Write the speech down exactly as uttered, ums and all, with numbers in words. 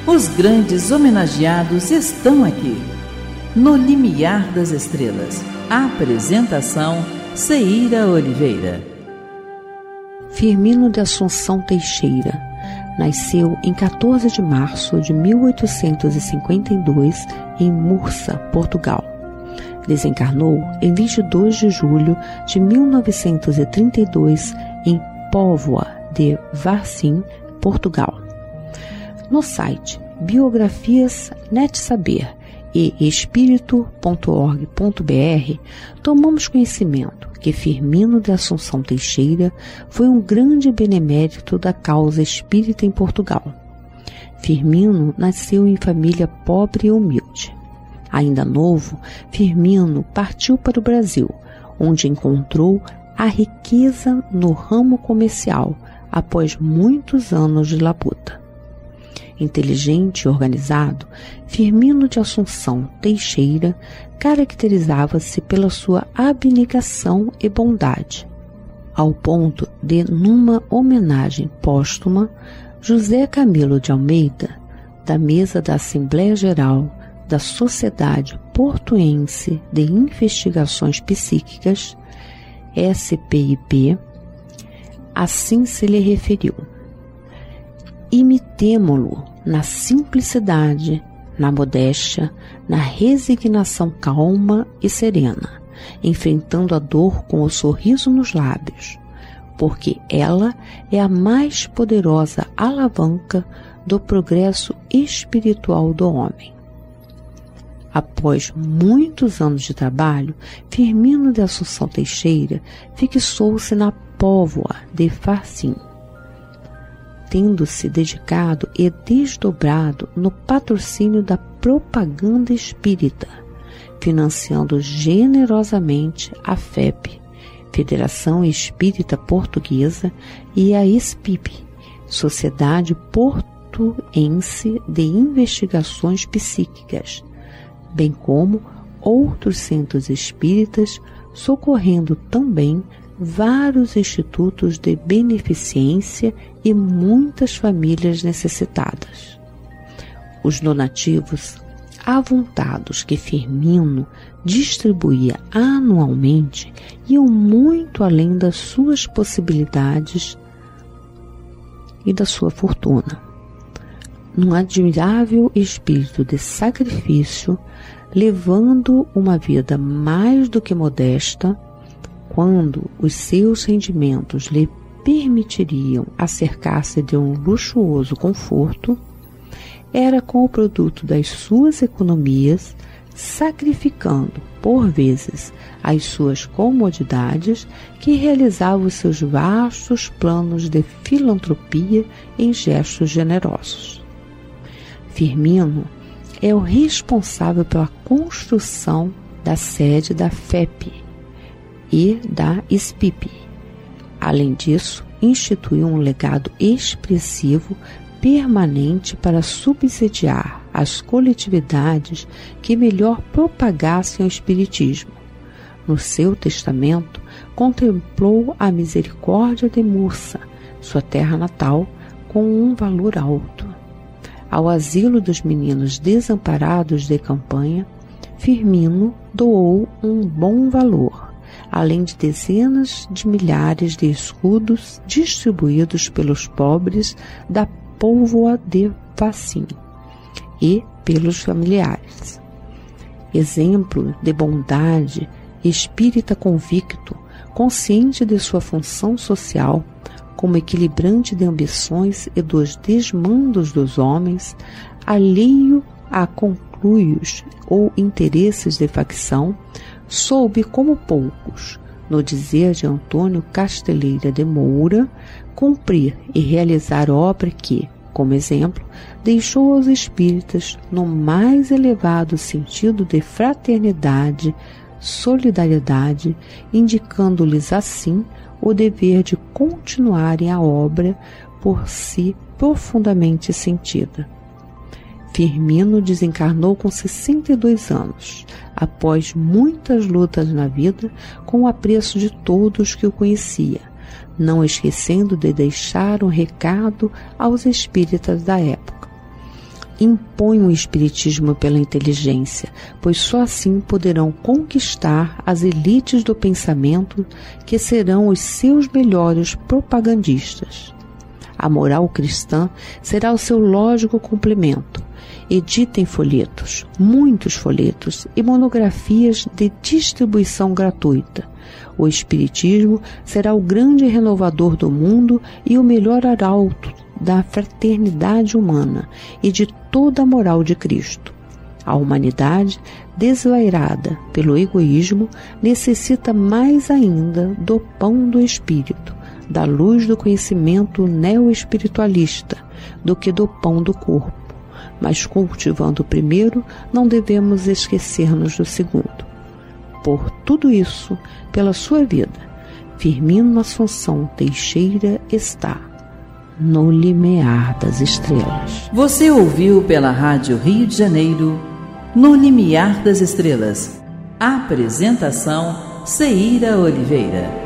Os grandes homenageados estão aqui. No Limiar das Estrelas. Apresentação: Ceira Oliveira. Firmino de Assunção Teixeira nasceu em quatorze de março de mil oitocentos e cinquenta e dois em Mursa, Portugal. Desencarnou em vinte e dois de julho de mil novecentos e trinta e dois em Póvoa de Varzim, Portugal. No site Biografias Net Saber e espírito ponto org ponto br, tomamos conhecimento que Firmino de Assunção Teixeira foi um grande benemérito da causa espírita em Portugal. Firmino nasceu em família pobre e humilde. Ainda novo, Firmino partiu para o Brasil, onde encontrou a riqueza no ramo comercial após muitos anos de labuta. Inteligente e organizado, Firmino de Assunção Teixeira caracterizava-se pela sua abnegação e bondade, ao ponto de, numa homenagem póstuma, José Camilo de Almeida, da mesa da Assembleia Geral da Sociedade Portuense de Investigações Psíquicas, S P I P, assim se lhe referiu: imitemo-lo na simplicidade, na modéstia, na resignação calma e serena, enfrentando a dor com o sorriso nos lábios, porque ela é a mais poderosa alavanca do progresso espiritual do homem. Após muitos anos de trabalho, Firmino de Assunção Teixeira fixou-se na Póvoa de Varzim, tendo-se dedicado e desdobrado no patrocínio da propaganda espírita, financiando generosamente a F E P, Federação Espírita Portuguesa, e a S P I P, Sociedade Portuense de Investigações Psíquicas, bem como outros centros espíritas, socorrendo também vários institutos de beneficência e muitas famílias necessitadas. Os donativos avultados que Firmino distribuía anualmente iam muito além das suas possibilidades e da sua fortuna. Num admirável espírito de sacrifício, levando uma vida mais do que modesta, quando os seus rendimentos lhe permitiriam acercar-se de um luxuoso conforto, era com o produto das suas economias, sacrificando, por vezes, as suas comodidades, que realizava os seus vastos planos de filantropia em gestos generosos. Firmino é o responsável pela construção da sede da F E P e da S P I P. Além disso, instituiu um legado expressivo permanente para subsidiar as coletividades que melhor propagassem o espiritismo. No seu testamento, contemplou a misericórdia de Mursa, sua terra natal, com um valor alto. Ao asilo dos meninos desamparados de campanha, Firmino doou um bom valor, além de dezenas de milhares de escudos distribuídos pelos pobres da Póvoa de Varzim e pelos familiares. Exemplo de bondade, espírita convicto, consciente de sua função social, como equilibrante de ambições e dos desmandos dos homens, alheio a concluios ou interesses de facção, soube como poucos, no dizer de Antônio Casteleira de Moura, cumprir e realizar obra que, como exemplo, deixou aos espíritas no mais elevado sentido de fraternidade, solidariedade, indicando-lhes assim o dever de continuarem a obra por si profundamente sentida. Firmino desencarnou com sessenta e dois anos, após muitas lutas na vida, com o apreço de todos que o conhecia, não esquecendo de deixar um recado aos espíritas da época. Imponham o espiritismo pela inteligência, pois só assim poderão conquistar as elites do pensamento, que serão os seus melhores propagandistas. A moral cristã será o seu lógico complemento. Editem folhetos, muitos folhetos e monografias de distribuição gratuita. O espiritismo será o grande renovador do mundo e o melhor arauto da fraternidade humana e de toda a moral de Cristo. A humanidade, desvairada pelo egoísmo, necessita mais ainda do pão do Espírito, da luz do conhecimento neo-espiritualista, do que do pão do corpo. Mas cultivando o primeiro, não devemos esquecer-nos do segundo. Por tudo isso, pela sua vida, Firmino Assunção Teixeira está no limiar das estrelas. Você ouviu pela Rádio Rio de Janeiro, No Limiar das Estrelas. Apresentação, Ceíra Oliveira.